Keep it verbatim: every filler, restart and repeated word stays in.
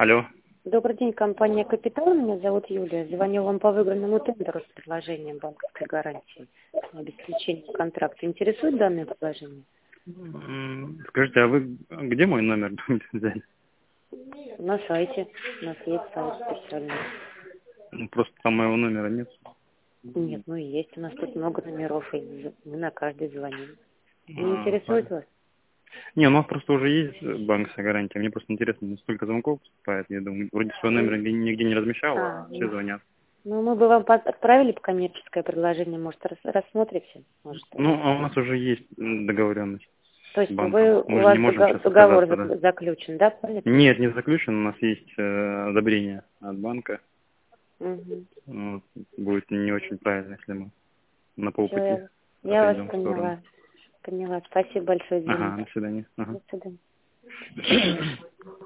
Алло. Добрый день, компания «Капитал». Меня зовут Юлия. Звоню вам по выигранному тендеру с предложением банковской гарантии на обеспечение контракта. Интересует данное предложение? М, Скажите, а вы где мой номер взяли? На сайте. У нас есть сайт специальный. Ну, просто там моего номера нет. Нет, ну и есть. У нас тут много номеров, и мы на каждый звоним. Не А, интересует понятно. вас? Не, у нас просто уже есть банковская гарантия. Мне просто интересно, сколько звонков поступает. Я думаю, вроде свой номер нигде нигде не размещал, А, а все ну, звонят. ну, мы бы вам под- отправили бы коммерческое предложение. Может, рас- рассмотрите? Может, Ну, э, а у нас уже есть договоренность то с есть банком. вы, у Мы же не вас можем дого- сейчас договор отказаться, да. зак- заключен, да? Понятно? Нет, не заключен. У нас есть э, одобрение от банка. Угу. Ну, будет не очень правильно, если мы на Все, полпути я, я вас отойдем в сторону. поняла. Поняла. Спасибо большое, Ага, извините. до свидания. Ага. До свидания.